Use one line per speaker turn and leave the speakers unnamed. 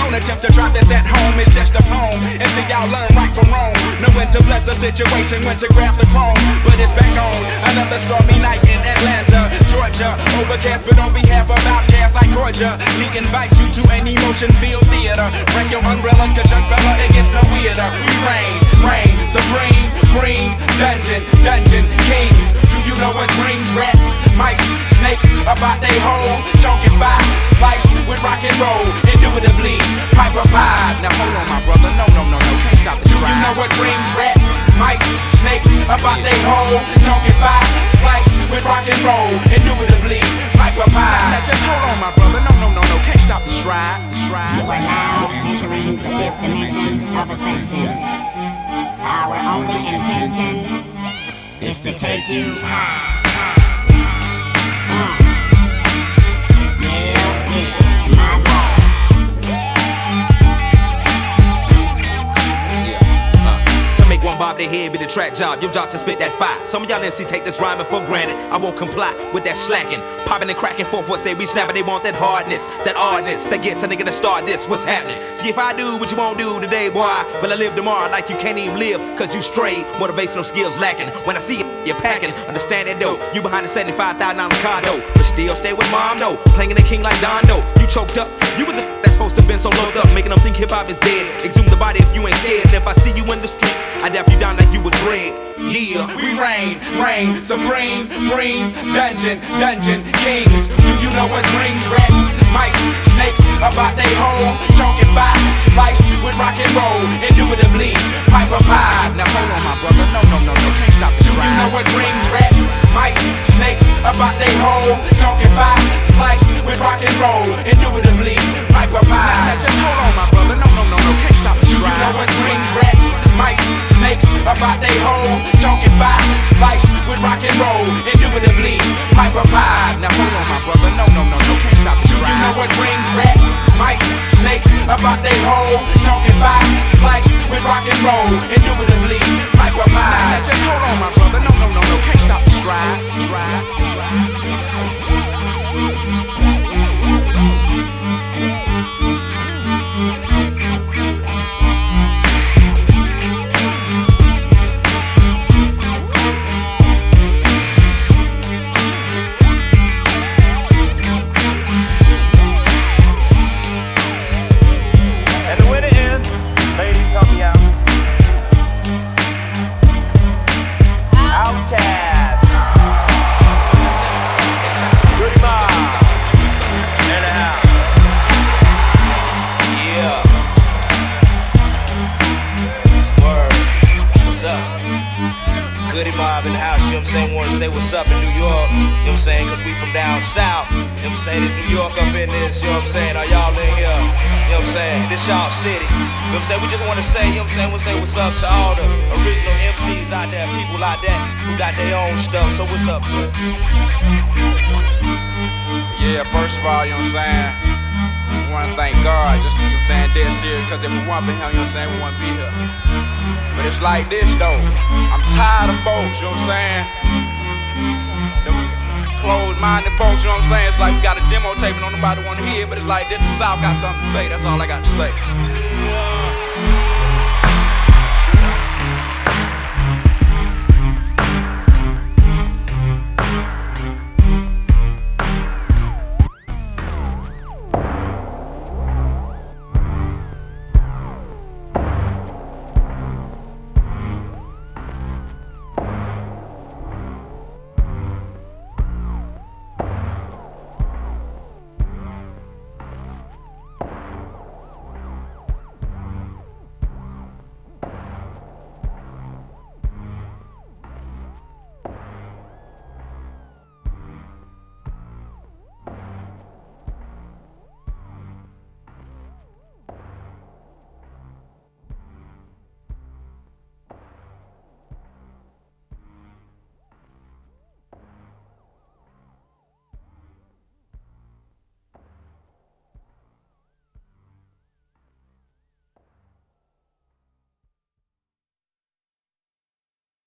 Don't attempt to drop this at home, it's just a poem. Until y'all learn right from wrong. Know when to bless a situation, when to grab the chrome. But it's back on, another stormy night in Atlanta, Georgia. Overcast, but on behalf of Outcast, I court ya. We invite you to an emotion-filled theater. Bring your umbrellas, cause young fella, it gets no weirder. We reign, supreme, green, dungeon kings. Do you know what brings rats, mice, snakes about they hole? Chunkified, spliced with rock and roll, indubitably, Piper Pie. Now hold on, my brother, no, can't stop the stride. Do you know what brings rats, mice, snakes about they hole? Chunkified, spliced with rock and roll, indubitably, Piper Pie. Now just hold on, my brother, no, can't stop the stride.
You are now entering the fifth dimension of ascension. Our only intention is to take you high. Yeah, my lord.
To make one bob their head be the track job, your job to spit that fire. Some of y'all MC take this rhyming for granted. I won't comply with that slacking, popping and cracking forth. What say we snapping? They want that hardness, that oddness that gets a nigga to start this. What's happening? See if I do what you won't do today, boy, will I live tomorrow like you can't even live? Cause you strayed, motivational skills lacking. When I see it, you're packing, understand that though. You behind the $75,000 car though, but still stay with mom though. Playing the king like Don though. You choked up, you was the that's supposed to been so loaded up, making them think hip hop is dead. Exhume the body if you ain't scared. And if I see you in the streets, I dap you down like you was bred. Yeah,
we reign, supreme, green, dungeon kings. Do you know what brings rats, mice, snakes about they hole? Chunkified, spliced with rock and roll, indubitably, Piper Pie. Now hold on, my brother, no, can't stop the stride. Do you know what brings rats, mice, snakes about they hole? Chunkified, spliced with rock and roll, indubitably, Piper Pie. Now just hold on, my brother, no, can't stop the stride. Do you know what brings rats, mice, snakes about they hole? Chunkified, spliced with rock and roll, indubitably, Piper Pie. Now hold on, my brother, no, can't stop the stride. Do you know what brings rats, mice, snakes about they hole? Chunkified, spliced with rock and roll, indubitably, Piper Pie. Now just hold on, my brother, no, can't stop the stride.
Goody Mob in the house, you know what I'm saying? Wanna say what's up in New York, you know what I'm saying? Cause we from down south, you know what I'm saying? There's New York up in this, you know what I'm saying? Are y'all in here? You know what I'm saying? This y'all city, you know what I'm saying? We just wanna say, you know what I'm saying? We'll say what's up to all the original MCs out there, people out there who got their own stuff. So what's up, bro?
Yeah, first of all, you know what I'm saying? We wanna thank God, just, you know what I'm saying, dead serious, cause if we weren't been here, you know what I'm saying, we wouldn't be here. But it's like this though, I'm tired of folks, you know what I'm saying? Them closed-minded folks, you know what I'm saying? It's like we got a demo tape and nobody wanna hear it, but it's like this, the South got something to say, that's all I got to say.